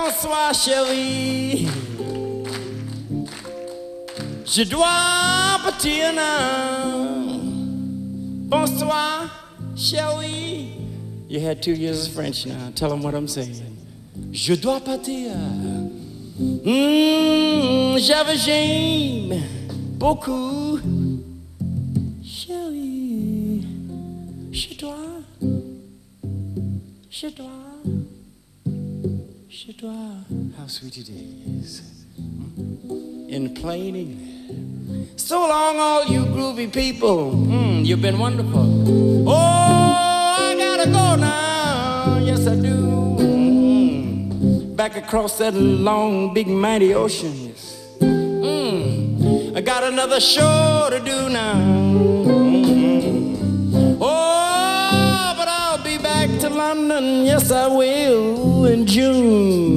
Bonsoir chérie, je dois partir now. Bonsoir chérie. You had 2 years of French now. Tell them what I'm saying. Je dois partir. J'aime beaucoup. Chérie, je dois. How sweet it is. In plain English. So long, all you groovy people. You've been wonderful. Oh, I gotta go now. Yes, I do. Back across that long, big, mighty ocean. Yes. I got another show to do now. Oh, but I'll be back to London. Yes, I will in June.